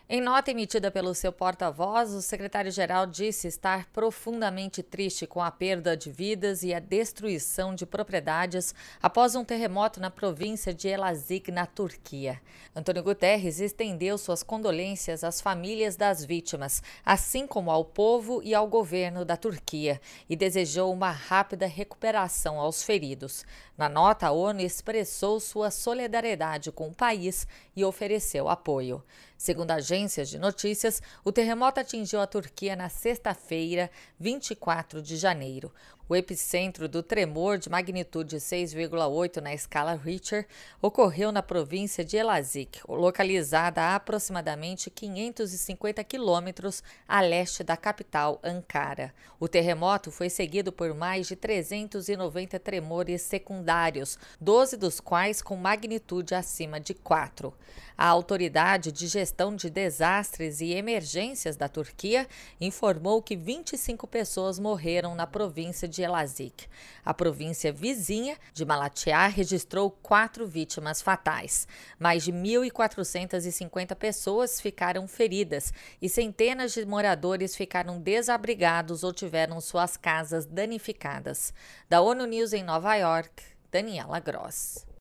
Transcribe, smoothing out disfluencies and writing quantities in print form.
Em nota emitida pelo seu porta-voz, o secretário-geral disse estar profundamente triste com a perda de vidas e a destruição de propriedades após um terremoto na província de Elazig, na Turquia. Antônio Guterres estendeu suas condolências às famílias das vítimas, assim como ao povo e ao governo da Turquia, e desejou uma rápida recuperação aos feridos. Na nota, a ONU expressou sua solidariedade com o país e ofereceu apoio. Segundo agências de notícias, o terremoto atingiu a Turquia na sexta-feira, 24 de janeiro. O epicentro do tremor, de magnitude 6,8 na escala Richter, ocorreu na província de Elazig, localizada a aproximadamente 550 quilômetros a leste da capital, Ankara. O terremoto foi seguido por mais de 390 tremores secundários, 12 dos quais com magnitude acima de 4. A Autoridade de Gestão de Desastres e Emergências da Turquia informou que 25 pessoas morreram na província de Elazig. A província vizinha de Malatya registrou 4 vítimas fatais. Mais de 1.450 pessoas ficaram feridas e centenas de moradores ficaram desabrigados ou tiveram suas casas danificadas. Da ONU News em Nova York, Daniela Gross.